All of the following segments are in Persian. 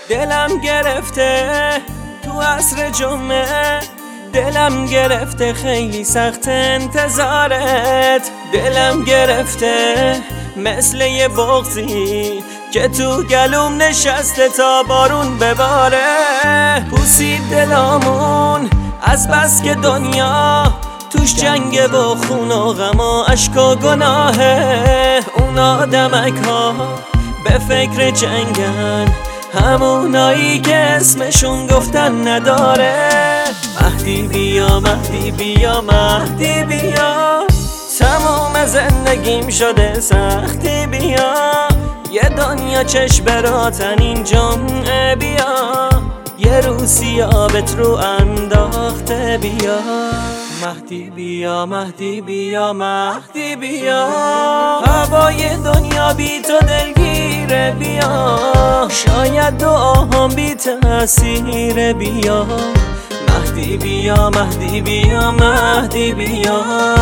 دلم گرفته تو عصر جمعه، دلم گرفته خیلی سخت انتظارت. دلم گرفته مثل یه بغضی که تو گلوم نشسته تا بارون بباره. پوسید دلامون از بس که دنیا توش جنگه و خون و غم و عشق و گناهه. اون آدمک ها به فکر جنگن، همونایی که اسمشون گفتن نداره. مهدی بیا مهدی بیا مهدی بیا، تمام زندگیم شده سختی بیا. یه دنیا چشم براتن این جمعه بیا، یه روسیابت رو انداخته بیا. مهدی بیا مهدی بیا مهدی بیا، هوای دنیا بی تو دلگیره بیا. شاید دعاهام بی تأثیر بیا. مهدی بیا مهدی بیا مهدی بیا.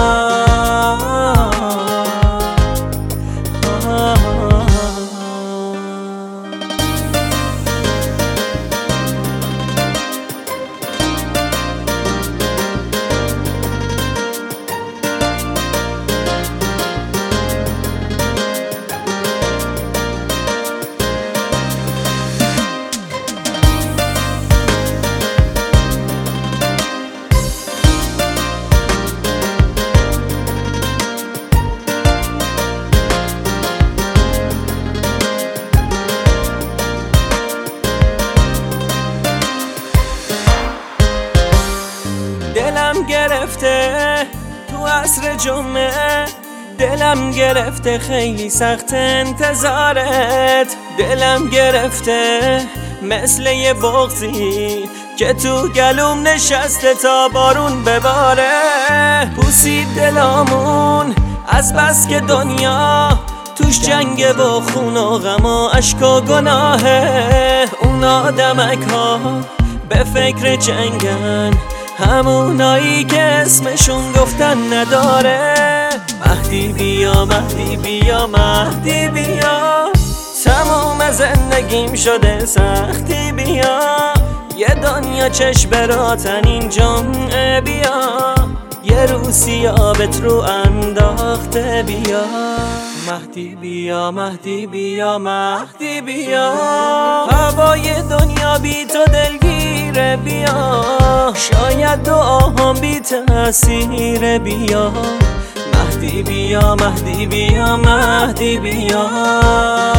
دلم گرفته تو عصر جمعه، دلم گرفته خیلی سخت انتظارت. دلم گرفته مثل یه بغضی که تو گلوم نشسته تا بارون بباره. پوسید دلامون از بس که دنیا توش جنگه و خون و غم و عشق و گناهه. اون آدمک ها به فکر جنگن، همونایی که اسمشون گفتن نداره. مهدی بیا مهدی بیا مهدی بیا، تمام زندگیم شده سختی بیا. یه دنیا چشم براتن این جمعه بیا، یه روسیابت رو انداخته بیا. مهدی بیا مهدی بیا مهدی بیا، هوای دنیا بی تو دلگیره بیا. شاید دعاهام بی تأثیر بیا. مهدی بیا مهدی بیا مهدی بیا.